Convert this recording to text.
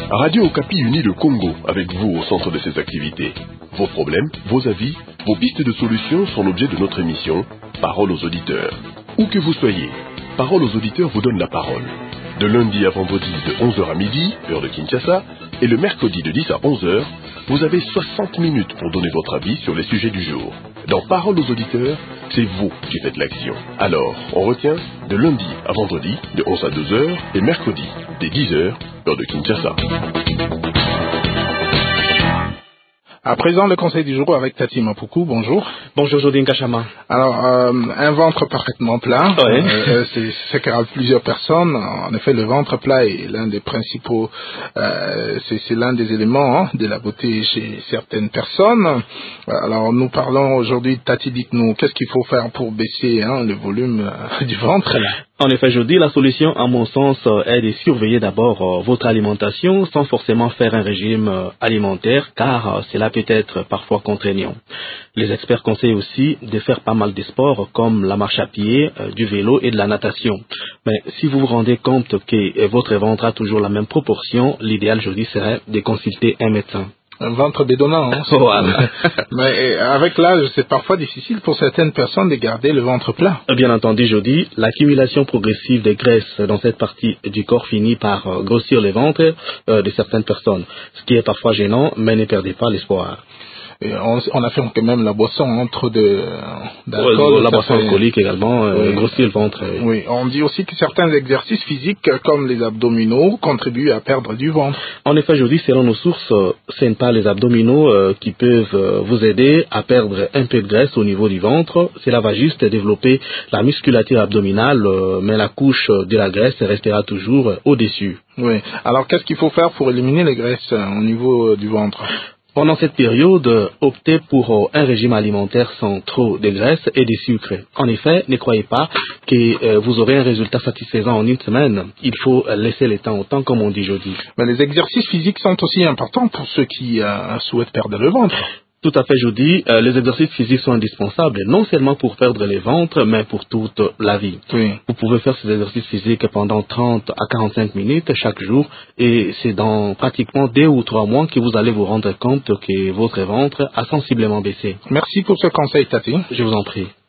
Radio Okapi unit le Congo avec vous au centre de ses activités. Vos problèmes, vos avis, vos pistes de solutions sont l'objet de notre émission Parole aux auditeurs. Où que vous soyez, Parole aux auditeurs vous donne la parole. De lundi à vendredi de 11h à midi, heure de Kinshasa, et le mercredi de 10 à 11h, vous avez 60 minutes pour donner votre avis sur les sujets du jour. Dans Parole aux auditeurs, c'est vous qui faites l'action. Alors, on retient de lundi à vendredi de 11 à 2h et mercredi dès 10h, heure de Kinshasa. À présent, le conseil du jour avec Tati Mapoukou. Bonjour. Bonjour, Jodine Kachama. Alors, un ventre parfaitement plat, c'est ce qu'appellent plusieurs personnes. En effet, le ventre plat est l'un des principaux, c'est l'un des éléments de la beauté chez certaines personnes. Alors, nous parlons aujourd'hui, Tati, dites-nous, qu'est-ce qu'il faut faire pour baisser le volume du ventre? En effet, je dis, la solution, à mon sens, est de surveiller d'abord votre alimentation sans forcément faire un régime alimentaire, car cela peut être parfois contraignant. Les experts conseillent aussi de faire pas mal de sports comme la marche à pied, du vélo et de la natation. Mais si vous vous rendez compte que votre ventre a toujours la même proportion, l'idéal, je dis, serait de consulter un médecin. Un ventre bédonnant, Voilà. Mais avec l'âge, c'est parfois difficile pour certaines personnes de garder le ventre plat. Bien entendu, je dis, l'accumulation progressive des graisses dans cette partie du corps finit par grossir le ventre de certaines personnes, ce qui est parfois gênant, mais ne perdez pas l'espoir. Et on affirme que même la boisson, trop d'alcool, la boisson alcoolique également, grossit le ventre. Oui, on dit aussi que certains exercices physiques, comme les abdominaux, contribuent à perdre du ventre. En effet, je dis, selon nos sources, ce n'est pas les abdominaux qui peuvent vous aider à perdre un peu de graisse au niveau du ventre. Cela va juste développer la musculature abdominale, mais la couche de la graisse restera toujours au-dessus. Oui. Alors, qu'est-ce qu'il faut faire pour éliminer les graisses au niveau du ventre? Pendant cette période, optez pour un régime alimentaire sans trop de graisse et de sucre. En effet, ne croyez pas que vous aurez un résultat satisfaisant en une semaine. Il faut laisser le temps au temps, comme on dit jeudi. Mais les exercices physiques sont aussi importants pour ceux qui souhaitent perdre le ventre. Tout à fait, jeudi. Les exercices physiques sont indispensables, non seulement pour perdre les ventres, mais pour toute la vie. Oui. Vous pouvez faire ces exercices physiques pendant 30 à 45 minutes chaque jour, et c'est dans pratiquement 2 ou 3 mois que vous allez vous rendre compte que votre ventre a sensiblement baissé. Merci pour ce conseil, Tati. Je vous en prie.